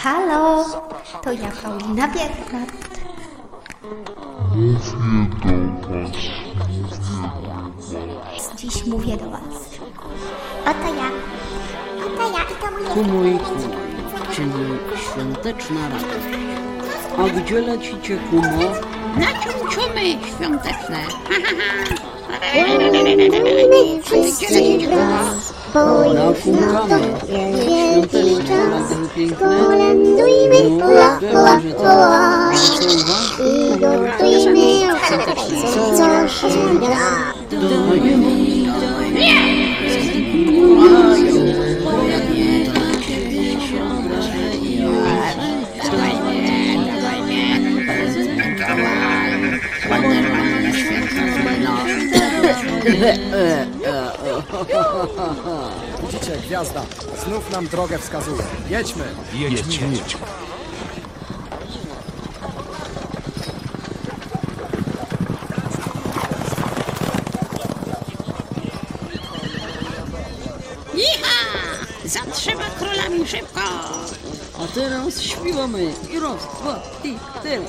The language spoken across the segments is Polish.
Halo, to ja Paulina Biernat. Dziś mówię do was. Oto ja i to mnie. Kumuj, czyli świąteczna rada. A gdzie lecicie, kumo? Na ciumciumy świąteczne. Na funkamy. Świąteczne rady piękne. Może to I gotujmy co się da. Widzicie, gwiazda. Znów nam drogę wskazuje. Jedźmy. Jedźmy. Iha! Zatrzyma królami szybko! A teraz śpiewamy. I raz, dwa, i cztery.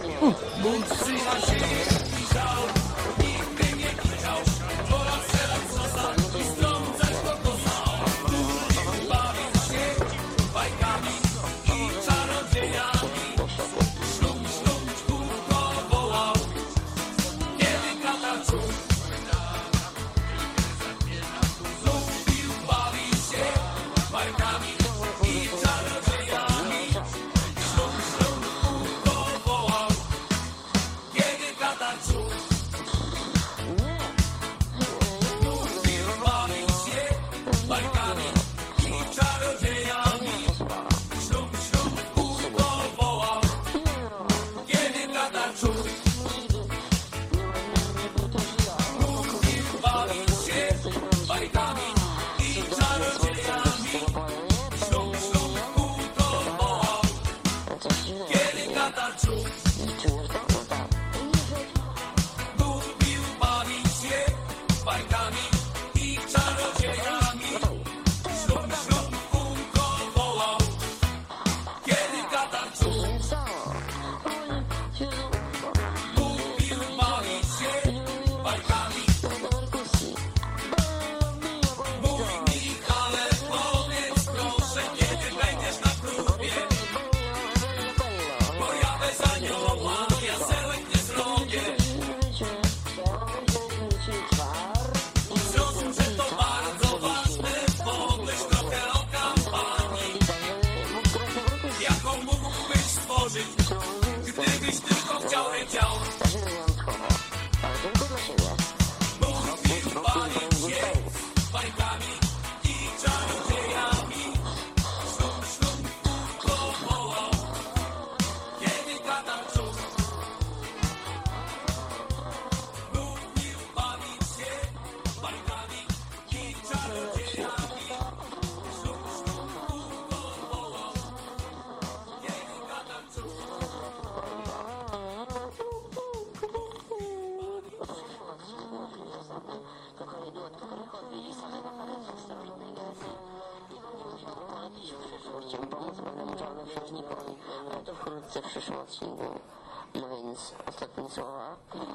Chciałbym pomóc pewnemu czarnoksiężnikowi, ale to wkrótce w przyszłym odcinku. No więc ostatnie słowa.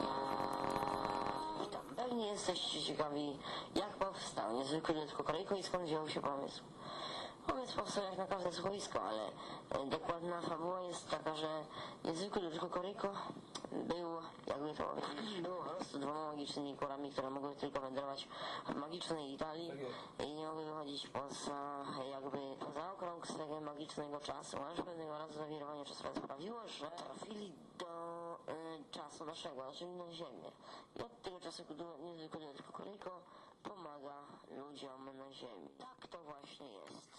Witam. Pewnie jesteście ciekawi, jak powstał niezwykły lud Kokorejko i skąd wziął się pomysł. Pomysł powstał jak na każde słuchowisko, ale dokładna fabuła jest taka, że niezwykły lud Kokorejko był, jakby to powiedzieć, był po prostu dwoma magicznymi kurami, które mogły tylko wędrować w magicznej Italii i nie mogły wychodzić poza okrąg swego magicznego czasu, aż pewnego razu zawirowanie czasowe sprawiło, że trafili do czasu naszego, znaczy na Ziemię. I od tego czasu niezwykły lud Kokorejko pomaga ludziom na Ziemi. Tak to właśnie jest.